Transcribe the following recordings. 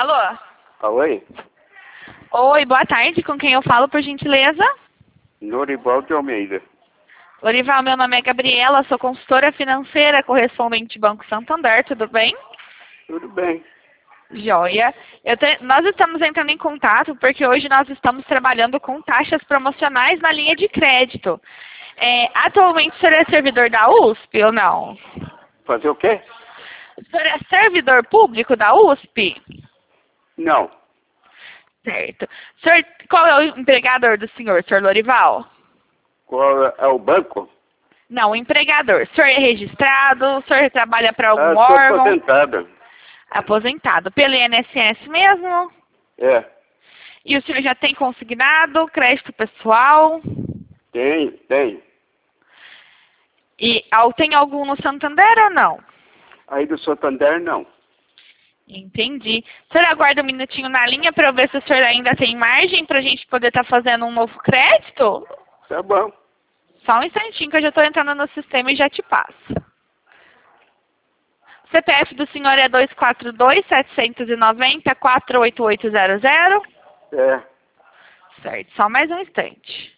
Alô? Oi? Oi, boa tarde. Com quem eu falo, por gentileza? Norival de Almeida. Lorival, meu nome é Gabriela, sou consultora financeira, correspondente Banco Santander, tudo bem? Tudo bem. Joia. Nós estamos entrando em contato porque hoje nós estamos trabalhando com taxas promocionais na linha de crédito. Atualmente o senhor é servidor da USP ou não? Fazer o quê? O senhor é servidor público da USP? Não. Certo. Qual é o empregador do senhor Lorival? Qual é o banco? Não, o empregador. O senhor é registrado? O senhor trabalha para algum Sou órgão? aposentada. Aposentado. Pelo INSS mesmo? É. E o senhor já tem consignado crédito pessoal? Tem. E tem algum no Santander ou não? Aí do Santander, não. Entendi. O senhor aguarda um minutinho na linha para eu ver se o senhor ainda tem margem para a gente poder estar fazendo um novo crédito? Tá bom. Só um instantinho que eu já estou entrando no sistema e já te passo. O CPF do senhor é 242-790-48800? É. Certo, só mais um instante.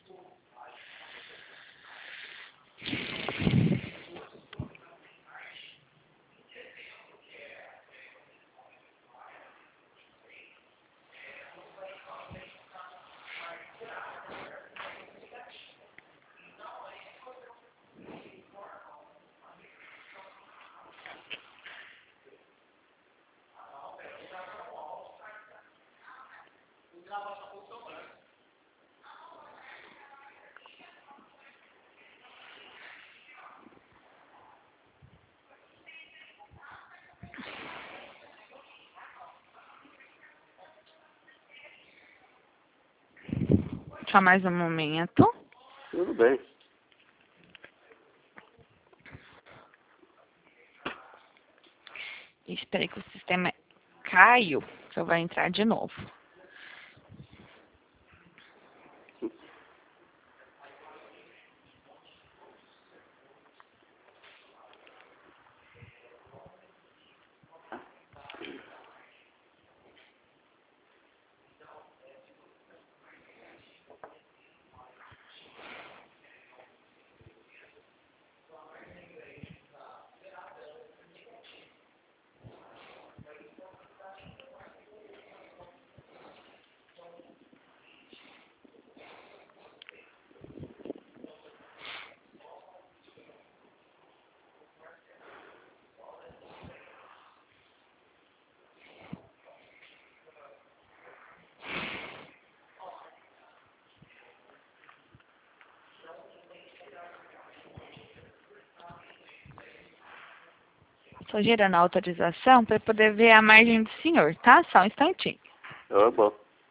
Só mais um momento. Tudo bem. Espera aí que o sistema caiu. Eu vou entrar de novo. Estou gerando a autorização para poder ver a margem do senhor, tá? Só um instantinho. Tá bom.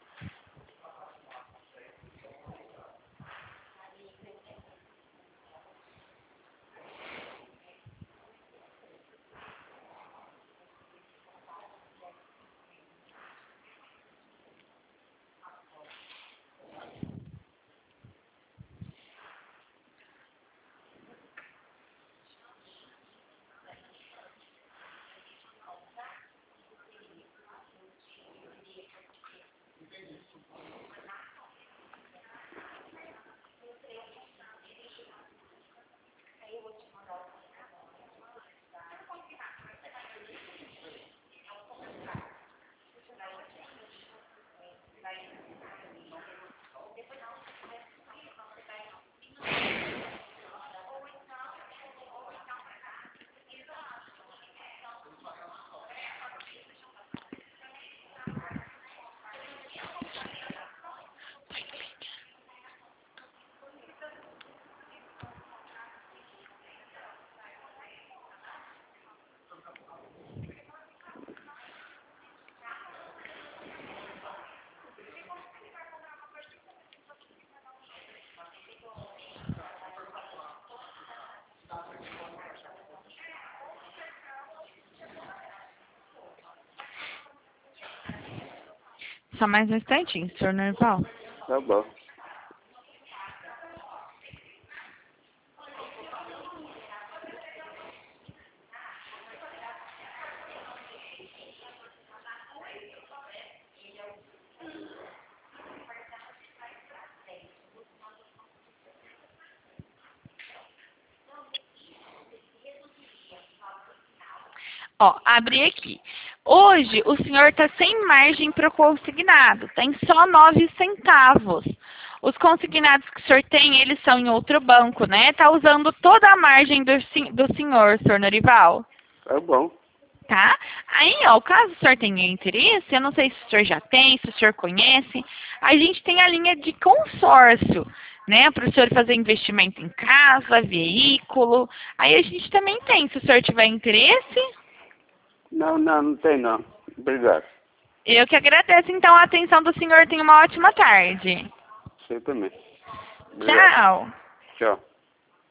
Só mais um instantinho, senhor Norval. Tá bom. Ó, abri aqui. Hoje, o senhor está sem margem para o consignado. Tem só 9 centavos. Os consignados que o senhor tem, eles são em outro banco, né? Tá usando toda a margem do senhor Norival. Tá bom. Tá? Aí, ó, caso o senhor tenha interesse, eu não sei se o senhor já tem, se o senhor conhece, a gente tem a linha de consórcio, né? Para o senhor fazer investimento em casa, veículo. Aí a gente também tem, se o senhor tiver interesse. Não tem não. Obrigado. Eu que agradeço, então, a atenção do senhor. Tenha uma ótima tarde. Você também. Obrigado. Tchau. Tchau.